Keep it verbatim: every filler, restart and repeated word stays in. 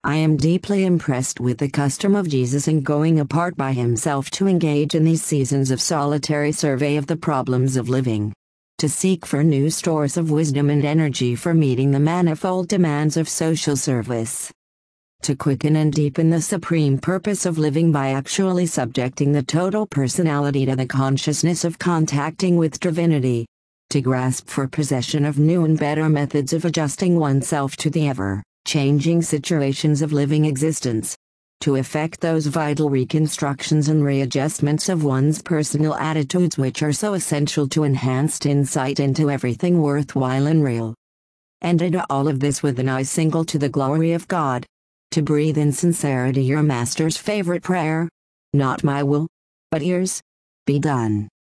I am deeply impressed with the custom of Jesus in going apart by himself to engage in these seasons of solitary survey of the problems of living, to seek for new stores of wisdom and energy for meeting the manifold demands of social service, to quicken and deepen the supreme purpose of living by actually subjecting the total personality to the consciousness of contacting with divinity, to grasp for possession of new and better methods of adjusting oneself to the ever-changing situations of living existence, to effect those vital reconstructions and readjustments of one's personal attitudes which are so essential to enhanced insight into everything worthwhile and real. And to do all of this with an eye single to the glory of God. To breathe in sincerity your Master's favorite prayer, not my will, but yours, be done.